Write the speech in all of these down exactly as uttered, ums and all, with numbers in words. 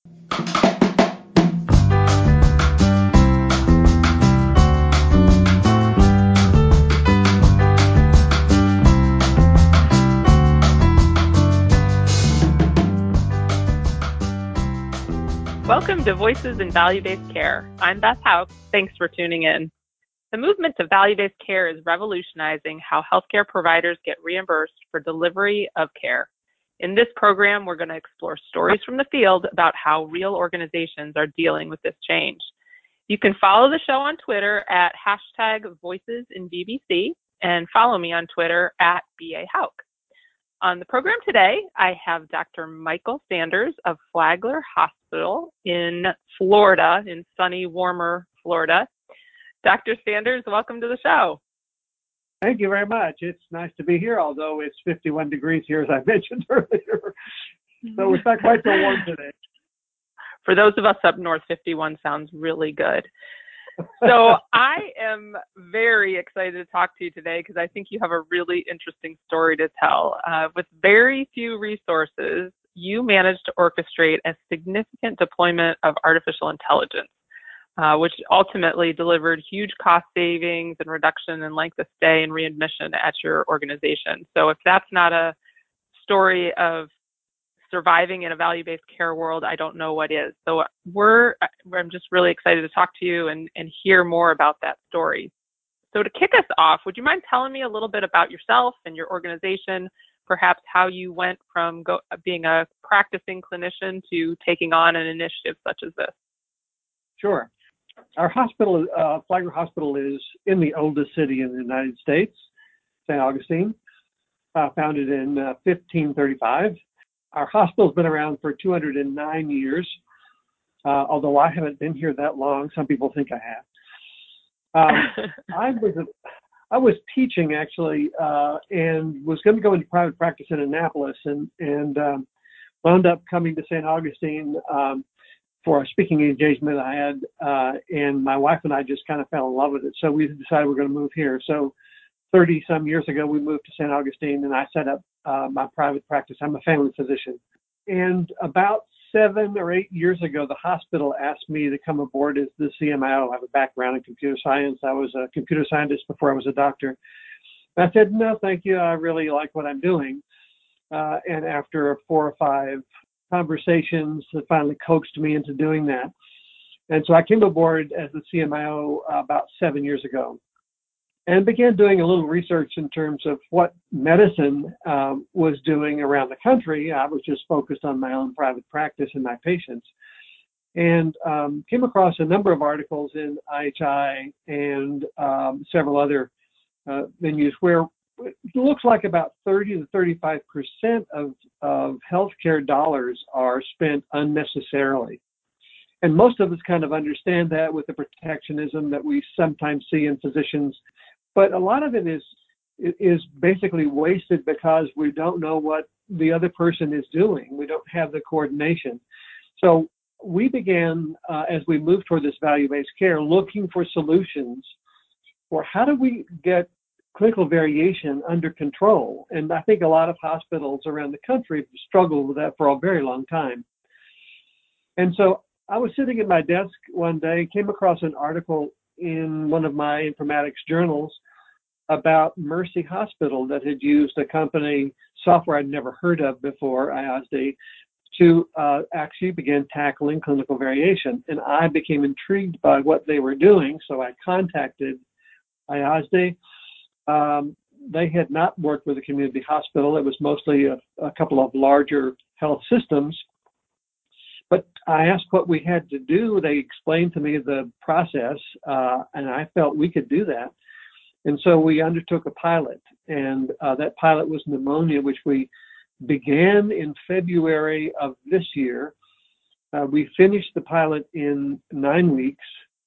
Welcome to Voices in Value-Based Care. I'm Beth Hauk. Thanks for tuning in. The movement to value-based care is revolutionizing how healthcare providers get reimbursed for delivery of care. In this program, we're going to explore stories from the field about how real organizations are dealing with this change. You can follow the show on Twitter at hashtag Voices in V B C and follow me on Twitter at B A Hauk. On the program today, I have Doctor Michael Sanders of Flagler Hospital in Florida, in sunny, warmer Florida. Doctor Sanders, welcome to the show. Thank you very much. It's nice to be here, although it's fifty-one degrees here, as I mentioned earlier. So it's not quite so warm today. For those of us up north, fifty-one sounds really good. So I am very excited to talk to you today because I think you have a really interesting story to tell. Uh, with very few resources, you managed to orchestrate a significant deployment of artificial intelligence, uh, which ultimately delivered huge cost savings and reduction in length of stay and readmission at your organization. So if that's not a story of surviving in a value-based care world, I don't know what is. So we're, I'm just really excited to talk to you and, and hear more about that story. So to kick us off, would you mind telling me a little bit about yourself and your organization, perhaps how you went from go, being a practicing clinician to taking on an initiative such as this? Sure. Our hospital, uh, Flagler Hospital, is in the oldest city in the United States, Saint Augustine, uh, founded in uh, fifteen thirty-five. Our hospital's been around for two hundred nine years, uh, although I haven't been here that long. Some people think I have. Um, I was a, I was teaching actually, uh, and was going to go into private practice in Annapolis, and and um, wound up coming to Saint Augustine um, for a speaking engagement I had, uh, and my wife and I just kind of fell in love with it. So we decided we're going to move here. So thirty some years ago, we moved to Saint Augustine, and I set up uh, my private practice. I'm a family physician. And about seven or eight years ago, the hospital asked me to come aboard as the C M O. I have a background in computer science. I was a computer scientist before I was a doctor. And I said, no, thank you. I really like what I'm doing. Uh, and after four or five conversations, they finally coaxed me into doing that. And so I came aboard as the C M O about seven years ago, and began doing a little research in terms of what medicine um, was doing around the country. I was just focused on my own private practice and my patients, and um, came across a number of articles in I H I and um, several other uh, venues where it looks like about thirty to thirty-five percent of, of healthcare dollars are spent unnecessarily. And most of us kind of understand that with the protectionism that we sometimes see in physicians. But a lot of it is is basically wasted because we don't know what the other person is doing. We don't have the coordination. So we began, uh, as we moved toward this value-based care, looking for solutions for how do we get clinical variation under control. And I think a lot of hospitals around the country have struggled with that for a very long time. And so I was sitting at my desk one day, came across an article in one of my informatics journals about Mercy Hospital that had used a company, software I'd never heard of before, I A S D, to uh, actually begin tackling clinical variation. And I became intrigued by what they were doing, so I contacted I A S D. Um, they had not worked with a community hospital. It was mostly a, a couple of larger health systems. But I asked what we had to do. They explained to me the process, uh, and I felt we could do that. And so we undertook a pilot, and uh, that pilot was pneumonia, which we began in February of this year. Uh, we finished the pilot in nine weeks,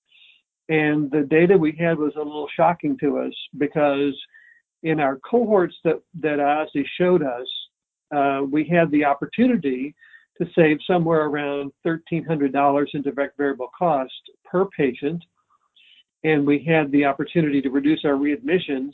and the data we had was a little shocking to us because in our cohorts that, that I A S D showed us, uh, we had the opportunity to save somewhere around thirteen hundred dollars in direct variable cost per patient. And we had the opportunity to reduce our readmissions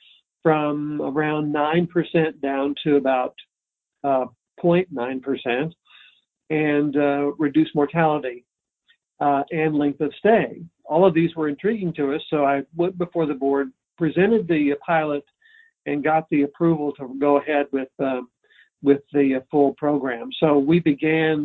from around nine percent down to about uh, zero point nine percent. and uh, reduce mortality uh, and length of stay. All of these were intriguing to us, so I went before the board, presented the pilot, and got the approval to go ahead with uh, with the uh, full program. So we began,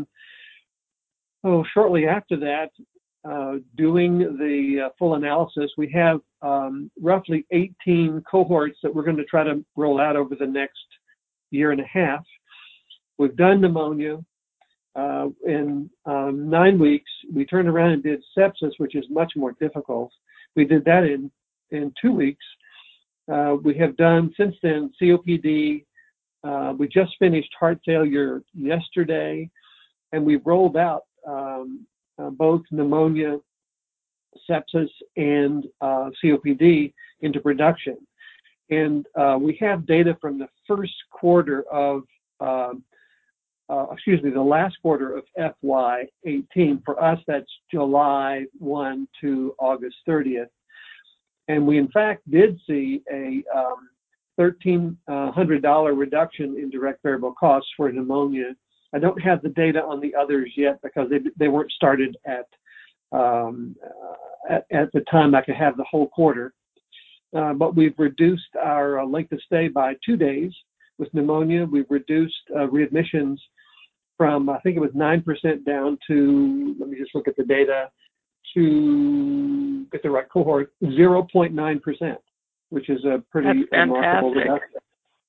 oh, shortly after that, uh, doing the uh, full analysis. We have um, roughly eighteen cohorts that we're going to try to roll out over the next year and a half. We've done pneumonia. Uh, in um, nine weeks, we turned around and did sepsis, which is much more difficult. We did that in, in two weeks. Uh, we have done since then C O P D. Uh, we just finished heart failure yesterday, and we've rolled out um, uh, both pneumonia, sepsis, and uh, C O P D into production. And uh, we have data from the first quarter of, um, uh, excuse me, the last quarter of F Y eighteen. For us, that's July first to August thirtieth. And we, in fact, did see a um, thirteen hundred dollars reduction in direct variable costs for pneumonia. I don't have the data on the others yet because they, they weren't started at, um, uh, at, at the time I could have the whole quarter. Uh, but we've reduced our uh, length of stay by two days with pneumonia. We've reduced uh, readmissions from, I think it was nine percent down to, let me just look at the data, to get the right cohort, zero point nine percent, which is a pretty remarkable reduction.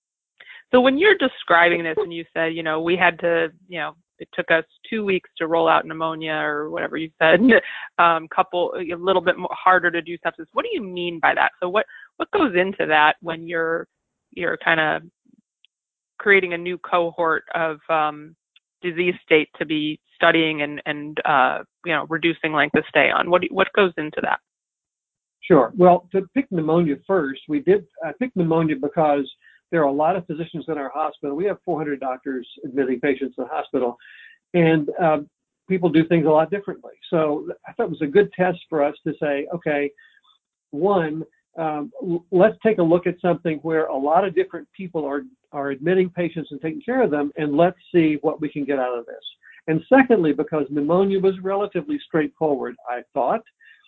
So when you're describing this and you said, you know, we had to, you know, it took us two weeks to roll out pneumonia or whatever you said, um, couple, a little bit more harder to do sepsis. What do you mean by that? So what, what goes into that when you're, you're kind of creating a new cohort of um, disease state to be studying and, and uh, you know, reducing length of stay on? What, what goes into that? Sure. Well, to pick pneumonia first, we did I picked pneumonia because there are a lot of physicians in our hospital. We have four hundred doctors admitting patients in the hospital, and uh, people do things a lot differently. So I thought it was a good test for us to say, okay, one, um, let's take a look at something where a lot of different people are, are admitting patients and taking care of them, and let's see what we can get out of this. And secondly, because pneumonia was relatively straightforward, I thought,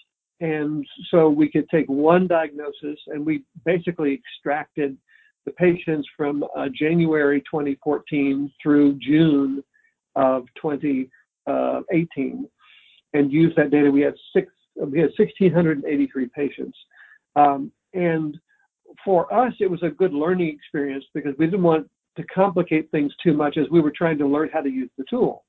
and so we could take one diagnosis, and we basically extracted the patients from uh, January twenty fourteen through June of twenty eighteen, and used that data. We had six, we had one thousand six hundred eighty-three patients, um, and for us, it was a good learning experience because we didn't want to complicate things too much as we were trying to learn how to use the tool.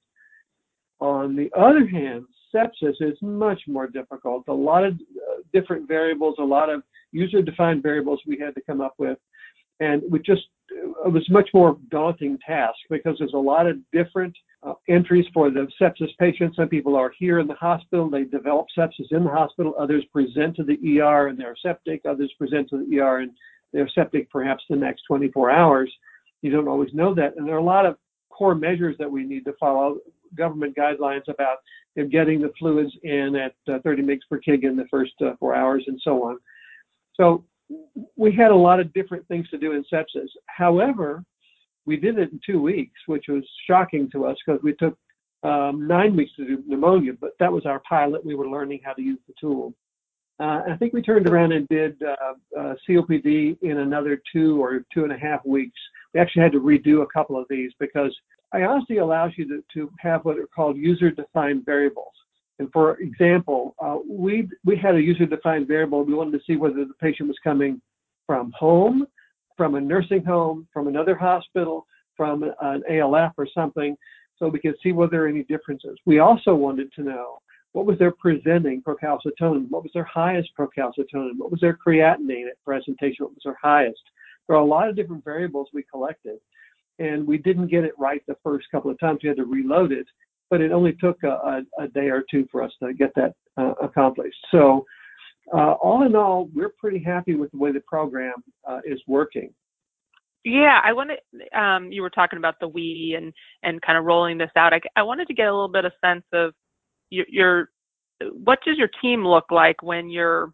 On the other hand, sepsis is much more difficult. A lot of uh, different variables, a lot of user-defined variables we had to come up with. And we just, it was a much more daunting task because there's a lot of different uh, entries for the sepsis patients. Some people are here in the hospital, they develop sepsis in the hospital. Others present to the E R and they're septic. Others present to the E R and they're septic perhaps the next twenty-four hours. You don't always know that. And there are a lot of core measures that we need to follow, government guidelines about you know, getting the fluids in at uh, thirty milligrams per kg in the first uh, four hours and so on. So we had a lot of different things to do in sepsis. However, we did it in two weeks, which was shocking to us because we took um, nine weeks to do pneumonia, but that was our pilot. We were learning how to use the tool. Uh, I think we turned around and did uh, uh, C O P D in another two or two and a half weeks. We actually had to redo a couple of these because I O S D allows you to, to have what are called user-defined variables. And for example, uh, we we had a user-defined variable. We wanted to see whether the patient was coming from home, from a nursing home, from another hospital, from an A L F or something, so we could see whether there are any differences. We also wanted to know what was their presenting procalcitonin, what was their highest procalcitonin, what was their creatinine at presentation, what was their highest. There are a lot of different variables we collected, and we didn't get it right the first couple of times. We had to reload it. But it only took a, a, a day or two for us to get that uh, accomplished. So uh, all in all, we're pretty happy with the way the program uh, is working. Yeah, I wanted, um, you were talking about the we and, and kind of rolling this out. I, I wanted to get a little bit of sense of your, your, what does your team look like when you're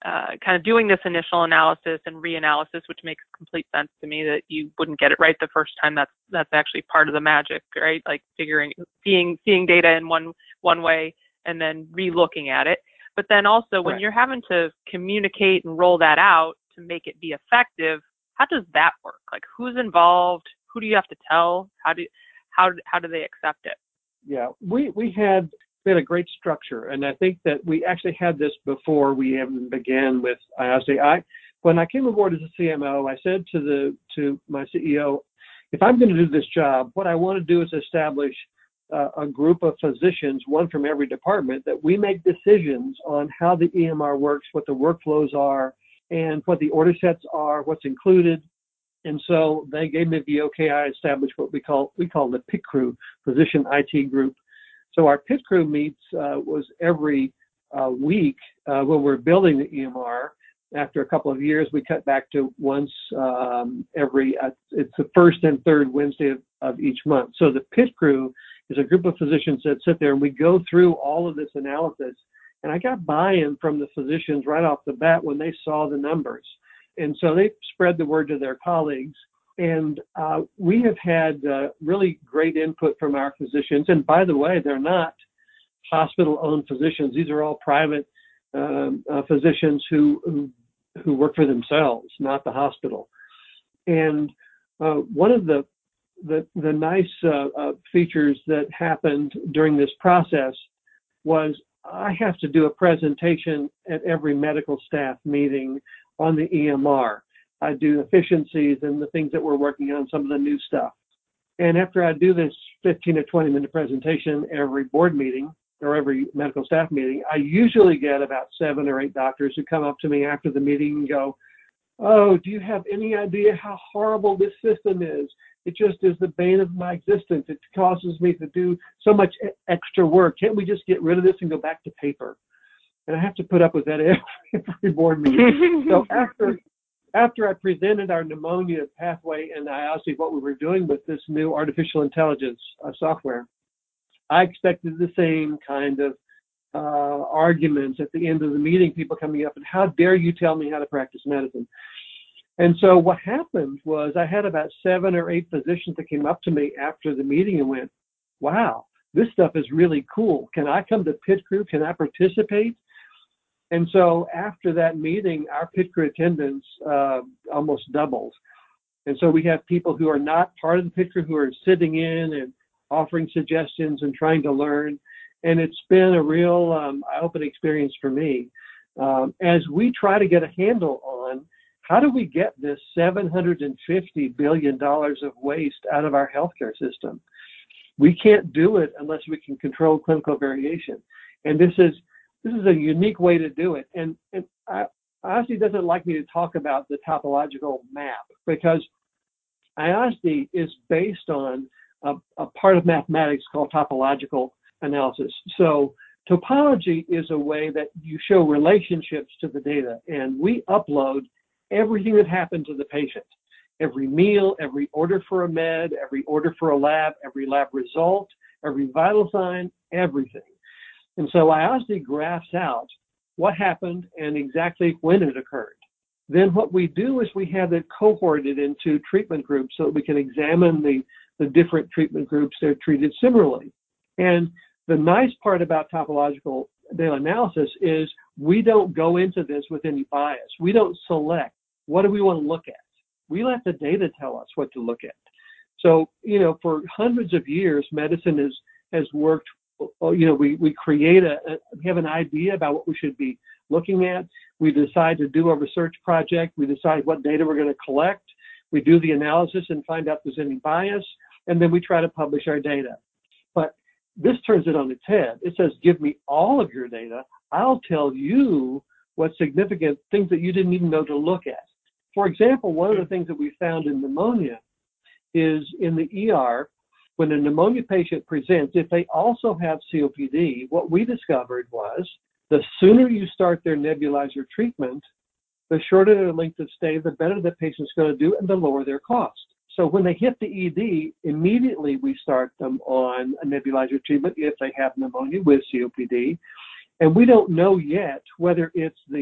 uh, kind of doing this initial analysis and reanalysis, which makes complete sense to me that you wouldn't get it right the first time. That's that's actually part of the magic, right? Like figuring, seeing seeing data in one one way and then re-looking at it. But then also when Right. you're having to communicate and roll that out to make it be effective, how does that work? Like who's involved? Who do you have to tell? How do how how do they accept it? Yeah, we we had we had a great structure, and I think that we actually had this before we even began with I O S D. I when I came aboard as a C M O, I said to the to my C E O, if I'm going to do this job, what I want to do is establish uh, a group of physicians, one from every department, that we make decisions on how the E M R works, what the workflows are, and what the order sets are, what's included. And so they gave me the okay. I established what we call we call the P I C crew, Physician I T Group. So our P I C crew meets uh, was every uh, week uh, when we're building the E M R. After a couple of years, we cut back to once um, every. Uh, it's the first and third Wednesday of, of each month. So the P I C crew is a group of physicians that sit there and we go through all of this analysis. And I got buy-in from the physicians right off the bat when they saw the numbers. And so they spread the word to their colleagues. And uh, we have had uh, really great input from our physicians. And by the way, they're not hospital-owned physicians. These are all private um, uh, physicians who, who who work for themselves, not the hospital. And uh, one of the the, the nice uh, uh, features that happened during this process was I have to do a presentation at every medical staff meeting on the E M R. I do efficiencies and the things that we're working on, some of the new stuff. And after I do this fifteen or twenty minute presentation every board meeting or every medical staff meeting, I usually get about seven or eight doctors who come up to me after the meeting and go, oh, do you have any idea how horrible this system is? It just is the bane of my existence. It causes me to do so much extra work. Can't we just get rid of this and go back to paper? And I have to put up with that every, every board meeting. So after after I presented our pneumonia pathway and I asked what we were doing with this new artificial intelligence uh, software, I expected the same kind of uh, arguments at the end of the meeting, people coming up and how dare you tell me how to practice medicine? And so what happened was I had about seven or eight physicians that came up to me after the meeting and went, wow, this stuff is really cool. Can I come to P I C crew? Can I participate? And so after that meeting, our P I C crew attendance uh, almost doubled. And so we have people who are not part of the P I C crew who are sitting in and offering suggestions and trying to learn. And it's been a real um, eye-opening experience for me um, as we try to get a handle on how do we get this seven hundred fifty billion dollars of waste out of our healthcare system. We can't do it unless we can control clinical variation. And this is this is a unique way to do it. And, and I, I honestly doesn't like me to talk about the topological map because I O S D is based on a, a part of mathematics called topological analysis. So topology is a way that you show relationships to the data, and we upload everything that happened to the patient. Every meal, every order for a med, every order for a lab, every lab result, every vital sign, everything. And so I O S D graphs out what happened and exactly when it occurred. Then what we do is we have it cohorted into treatment groups so that we can examine the, the different treatment groups that are treated similarly. And the nice part about topological data analysis is we don't go into this with any bias. We don't select what do we want to look at. We let the data tell us what to look at. So, you know, for hundreds of years, medicine is, has worked, you know, we, we create a, we have an idea about what we should be looking at. We decide to do a research project. We decide what data we're going to collect. We do the analysis and find out if there's any bias, and then we try to publish our data. But this turns it on its head. It says, give me all of your data. I'll tell you what's significant, things that you didn't even know to look at. For example, one of the things that we found in pneumonia is in the E R, when a pneumonia patient presents, if they also have C O P D, what we discovered was the sooner you start their nebulizer treatment, the shorter their length of stay, the better the patient's going to do, and the lower their cost. So when they hit the E D, immediately we start them on a nebulizer treatment if they have pneumonia with C O P D. And we don't know yet whether it's the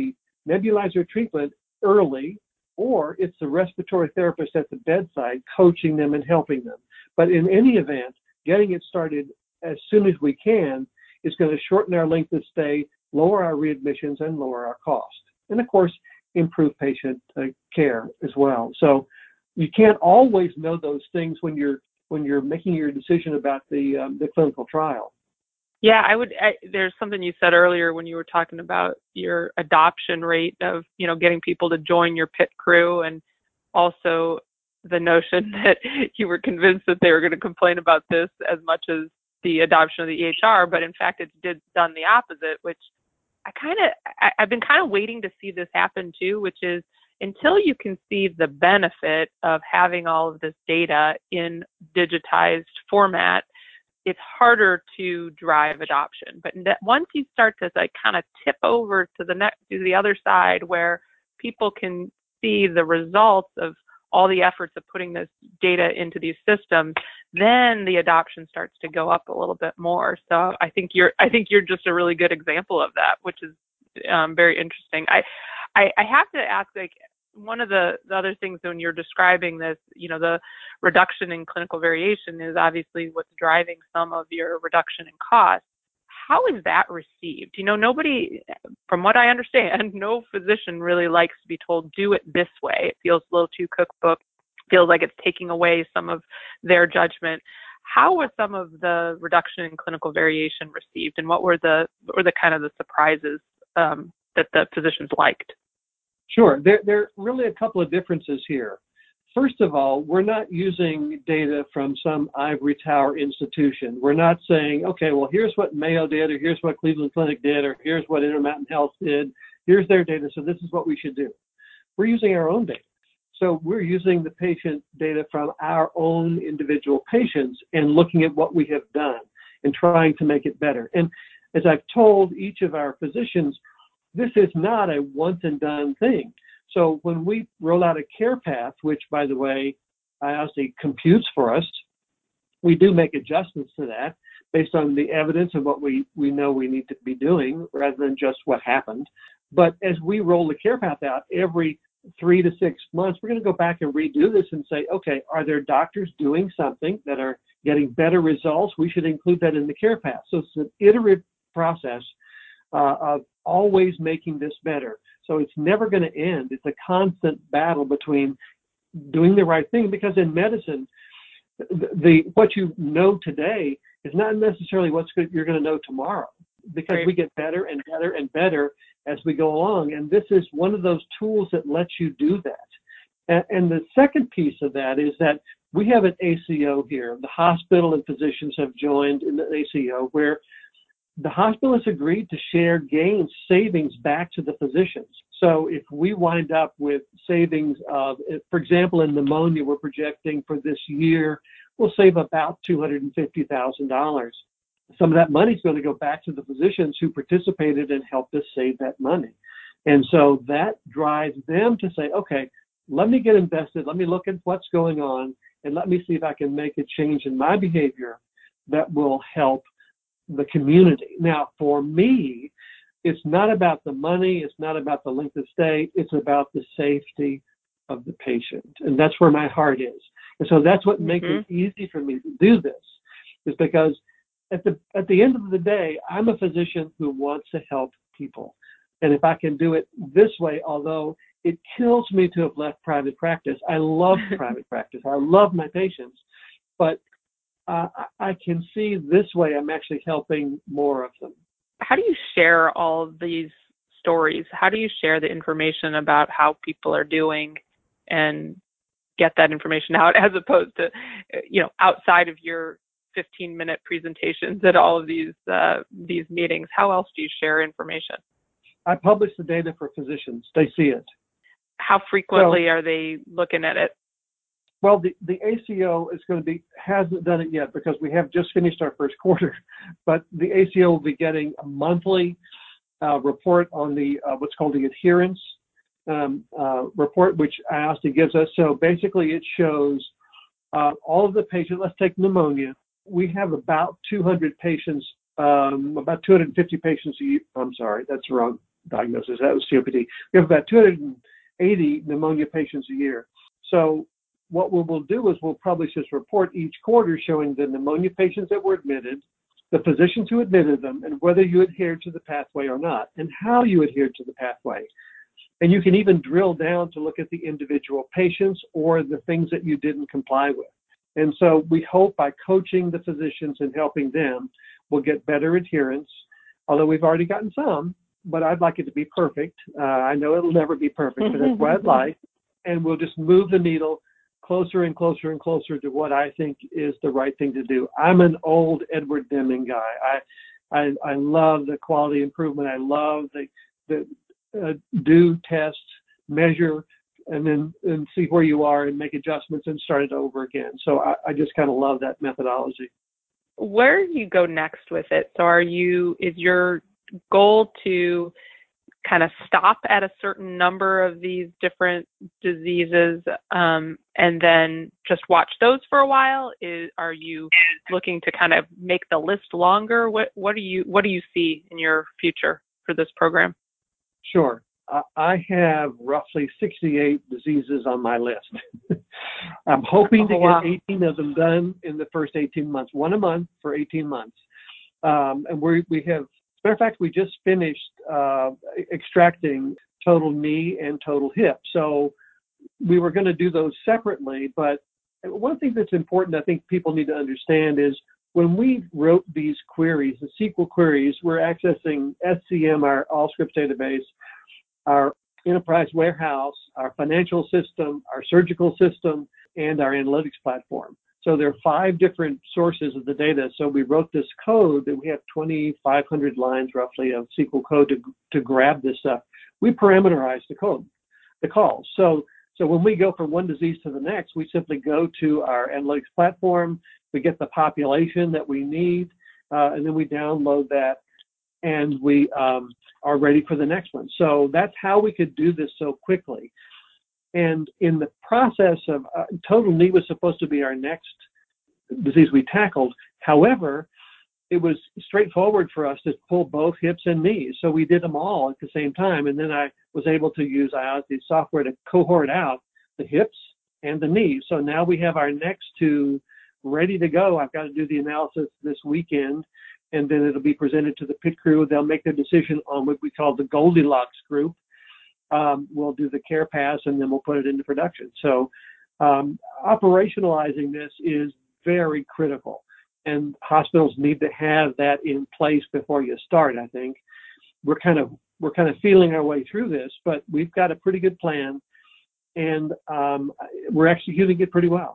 nebulizer treatment early, or it's the respiratory therapist at the bedside coaching them and helping them. But in any event, getting it started as soon as we can is going to shorten our length of stay, lower our readmissions, and lower our cost. And of course, improve patient uh, care as well. So you can't always know those things when you're when you're making your decision about the um, the clinical trial. Yeah, I would. I, there's something you said earlier when you were talking about your adoption rate of, you know, getting people to join your pit crew, and also the notion that you were convinced that they were going to complain about this as much as the adoption of the E H R, but in fact, it's did done the opposite, which I kind of, I've been kind of waiting to see this happen too, which is until you can see the benefit of having all of this data in digitized format, it's harder to drive adoption. But once you start to like kind of tip over to the next, to the other side where people can see the results of all the efforts of putting this data into these systems, then the adoption starts to go up a little bit more. So I think you're, I think you're just a really good example of that, which is um, very interesting. I, I, I have to ask, like, one of the, the other things when you're describing this, you know, the reduction in clinical variation is obviously what's driving some of your reduction in cost. How is that received? You know, nobody, from what I understand, no physician really likes to be told, do it this way. It feels a little too cookbook, feels like it's taking away some of their judgment. How was some of the reduction in clinical variation received, and what were the, what were the kind of the surprises um, that the physicians liked? Sure. There, there are really a couple of differences here. First of all, we're not using data from some ivory tower institution. We're not saying, okay, well, here's what Mayo did, or here's what Cleveland Clinic did, or here's what Intermountain Health did. Here's their data, so this is what we should do. We're using our own data. So we're using the patient data from our own individual patients and looking at what we have done and trying to make it better. And as I've told each of our physicians, this is not a once and done thing. So when we roll out a care path, which, by the way, I obviously computes for us, we do make adjustments to that based on the evidence of what we, we know we need to be doing rather than just what happened. But as we roll the care path out every three to six months, we're going to go back and redo this and say, okay, are there doctors doing something that are getting better results? We should include that in the care path. So it's an iterative process uh, of always making this better. So it's never going to end. It's a constant battle between doing the right thing, because in medicine, the, the what you know today is not necessarily what's good, you're going to know tomorrow, because Right. we get better and better and better as we go along. And this is one of those tools that lets you do that. And, and the second piece of that is that we have an A C O here. The hospital and physicians have joined in the A C O, where the hospital has agreed to share gains, savings back to the physicians. So if we wind up with savings of, for example, in pneumonia, we're projecting for this year, we'll save about two hundred fifty thousand dollars. Some of that money is going to go back to the physicians who participated and helped us save that money. And so that drives them to say, okay, let me get invested. Let me look at what's going on, and let me see if I can make a change in my behavior that will help the community. Now, for me, it's not about the money, it's not about the length of stay, it's about the safety of the patient. And that's where my heart is. And so that's what mm-hmm. makes it easy for me to do this, is because at the at the end of the day, I'm a physician who wants to help people. And if I can do it this way, although it kills me to have left private practice, I love private practice, I love my patients, but Uh, I can see this way I'm actually helping more of them. How do you share all of these stories? How do you share the information about how people are doing and get that information out, as opposed to, you know, outside of your fifteen minute presentations at all of these uh, these meetings? How else do you share information? I publish the data for physicians. They see it. How frequently so, are they looking at it? Well, the, the A C O is going to be, hasn't done it yet because we have just finished our first quarter, but the A C O will be getting a monthly uh, report on the, uh, what's called the adherence um, uh, report, which I A S T gives us. So basically it shows uh, all of the patients. Let's take pneumonia. We have about two hundred patients, um, about two hundred fifty patients a year. I'm sorry, that's wrong. diagnosis. That was C O P D. We have about two hundred eighty pneumonia patients a year. So what we will do is we'll publish this report each quarter showing the pneumonia patients that were admitted, the physicians who admitted them, and whether you adhered to the pathway or not, and how you adhered to the pathway. And you can even drill down to look at the individual patients or the things that you didn't comply with. And so we hope by coaching the physicians and helping them, we'll get better adherence, although we've already gotten some, but I'd like it to be perfect. Uh, I know it'll never be perfect, but that's what I'd like. And we'll just move the needle closer and closer and closer to what I think is the right thing to do. I'm an old Edward Deming guy. I I, I love the quality improvement. I love the, the uh, do, test, measure, and then and see where you are and make adjustments and start it over again. So I, I just kind of love that methodology. Where do you go next with it? So are you, is your goal to kind of stop at a certain number of these different diseases um, and then just watch those for a while? Is, are you looking to kind of make the list longer? What what do you what do you see in your future for this program? Sure. Uh, I have roughly sixty-eight diseases on my list. I'm hoping to oh, wow. get eighteen of them done in the first eighteen months, one a month for eighteen months. Um, and we we have, as a matter of fact, we just finished uh, extracting total knee and total hip. So we were going to do those separately, but one thing that's important I think people need to understand is when we wrote these queries, the S Q L queries, we're accessing S C M, our Allscripts database, our enterprise warehouse, our financial system, our surgical system, and our analytics platform. So there are five different sources of the data. So we wrote this code that we have twenty-five hundred lines roughly of S Q L code to, to grab this stuff. We parameterize the code, the calls. So, so when we go from one disease to the next, we simply go to our analytics platform, we get the population that we need, uh, and then we download that and we um, are ready for the next one. So that's how we could do this so quickly. And in the process of uh, total knee was supposed to be our next disease we tackled. However, it was straightforward for us to pull both hips and knees. So we did them all at the same time. And then I was able to use I O S D software to cohort out the hips and the knees. So now we have our next two ready to go. I've got to do the analysis this weekend, and then it'll be presented to the pit crew. They'll make their decision on what we call the Goldilocks group. Um, we'll do the care pass, and then we'll put it into production. So um, operationalizing this is very critical, and hospitals need to have that in place before you start. I think we're kind of we're kind of feeling our way through this, but we've got a pretty good plan, and um, we're executing it pretty well.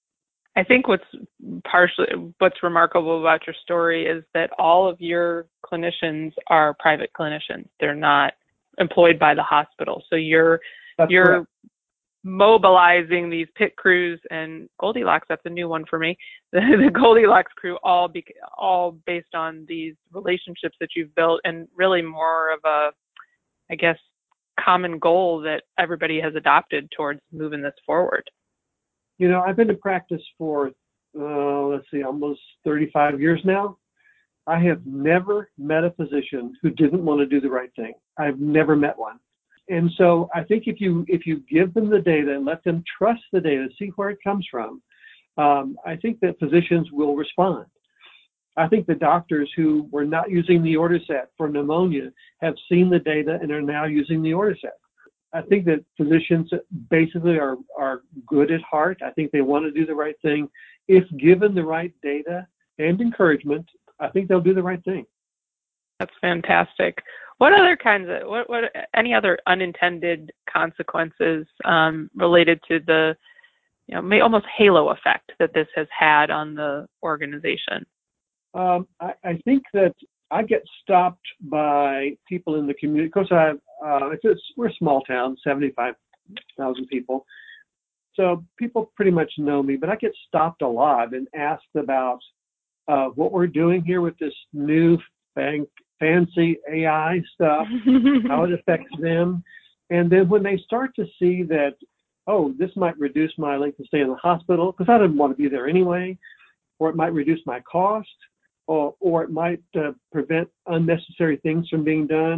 I think what's partially what's remarkable about your story is that all of your clinicians are private clinicians. They're not employed by the hospital. So you're That's you're correct. mobilizing these pit crews and Goldilocks. That's a new one for me. The, the Goldilocks crew, all be, all based on these relationships that you've built, and really more of a, I guess, common goal that everybody has adopted towards moving this forward. You know, I've been in practice for, uh, let's see, almost thirty-five years now. I have never met a physician who didn't want to do the right thing. I've never met one. And so I think if you if you give them the data and let them trust the data, see where it comes from, um, I think that physicians will respond. I think the doctors who were not using the order set for pneumonia have seen the data and are now using the order set. I think that physicians basically are, are good at heart. I think they want to do the right thing. If given the right data and encouragement, I think they'll do the right thing. That's fantastic. What other kinds of, what, what, any other unintended consequences um, related to the, you know, may, almost halo effect that this has had on the organization? Um, I, I think that I get stopped by people in the community. Of course, I uh, it's, it's, we're a small town, seventy-five thousand people. So people pretty much know me, but I get stopped a lot and asked about uh, what we're doing here with this new fan, fancy A I stuff, how it affects them. And then when they start to see that, oh, this might reduce my length of stay in the hospital, because I didn't want to be there anyway, or it might reduce my cost, or, or it might uh, prevent unnecessary things from being done.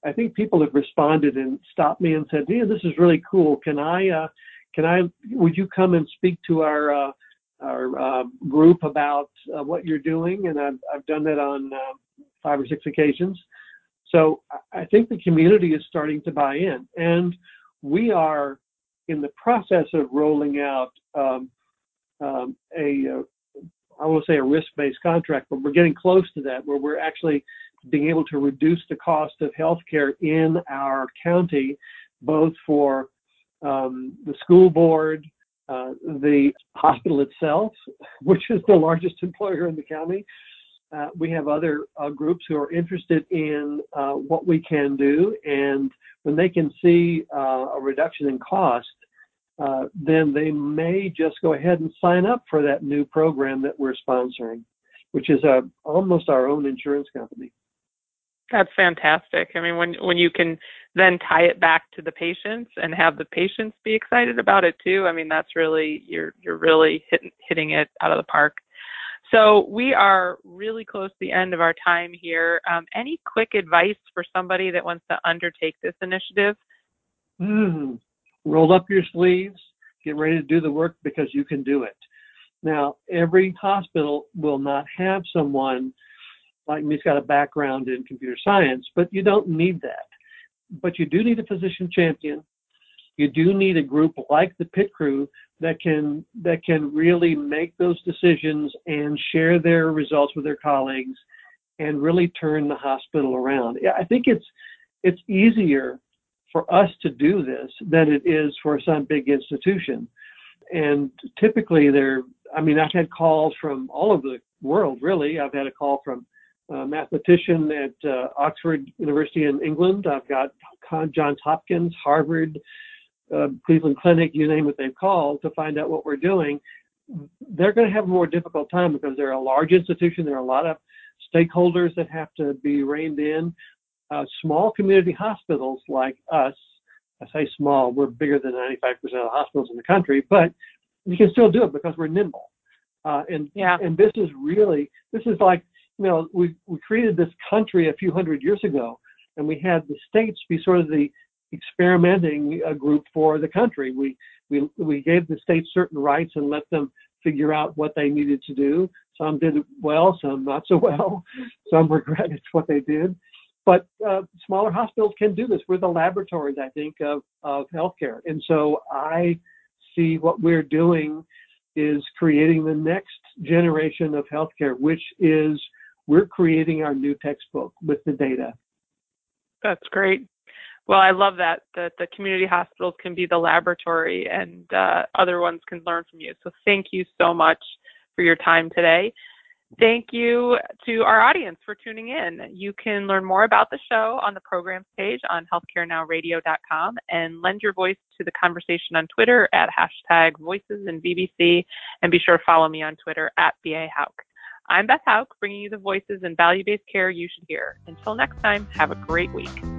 I think people have responded and stopped me and said, "Yeah, this is really cool. Can I, uh, can I, would you come and speak to our uh, our uh, group about uh, what you're doing?" And I've I've done that on uh, five or six occasions. So I think the community is starting to buy in, and we are in the process of rolling out um, um, a, uh, I will say a risk-based contract, but we're getting close to that, where we're actually being able to reduce the cost of healthcare in our county, both for um, the school board, uh, the hospital itself, which is the largest employer in the county. Uh, we have other uh, groups who are interested in uh, what we can do, and when they can see uh, a reduction in cost, uh, then they may just go ahead and sign up for that new program that we're sponsoring, which is a, almost our own insurance company. That's fantastic. I mean, when when you can then tie it back to the patients and have the patients be excited about it too, I mean, that's really, you're you're really hitting hitting it out of the park. So we are really close to the end of our time here. Um, any quick advice for somebody that wants to undertake this initiative? Mm. Roll up your sleeves, get ready to do the work, because you can do it. Now, every hospital will not have someone like me who's got a background in computer science, but you don't need that. But you do need a physician champion. You do need a group like the P I T Crew that can that can really make those decisions and share their results with their colleagues and really turn the hospital around. Yeah, I think it's it's easier for us to do this than it is for some big institution. And typically they're, I mean, I've had calls from all over the world, really. I've had a call from a mathematician at uh, Oxford University in England. I've got Johns Hopkins, Harvard, uh, Cleveland Clinic, you name it, they've called to find out what we're doing. They're going to have a more difficult time because they're a large institution. There are a lot of stakeholders that have to be reined in. Uh, small community hospitals like us, I say small, we're bigger than ninety-five percent of the hospitals in the country, but we can still do it because we're nimble. Uh, and yeah. and this is really, this is like, you know, we, we created this country a few hundred years ago, and we had the states be sort of the experimenting uh, group for the country. We, we, we gave the states certain rights and let them figure out what they needed to do. Some did it well, some not so well. Some regretted what they did. But uh, smaller hospitals can do this. We're the laboratories, I think, of, of healthcare. And so I see what we're doing is creating the next generation of healthcare, which is we're creating our new textbook with the data. That's great. Well, I love that, that the community hospitals can be the laboratory and uh, other ones can learn from you. So thank you so much for your time today. Thank you to our audience for tuning in. You can learn more about the show on the programs page on healthcare now radio dot com and lend your voice to the conversation on Twitter at hashtag voices in V B C, and be sure to follow me on Twitter at B A Houck. I'm Beth Houck, bringing you the voices in value-based care you should hear. Until next time, have a great week.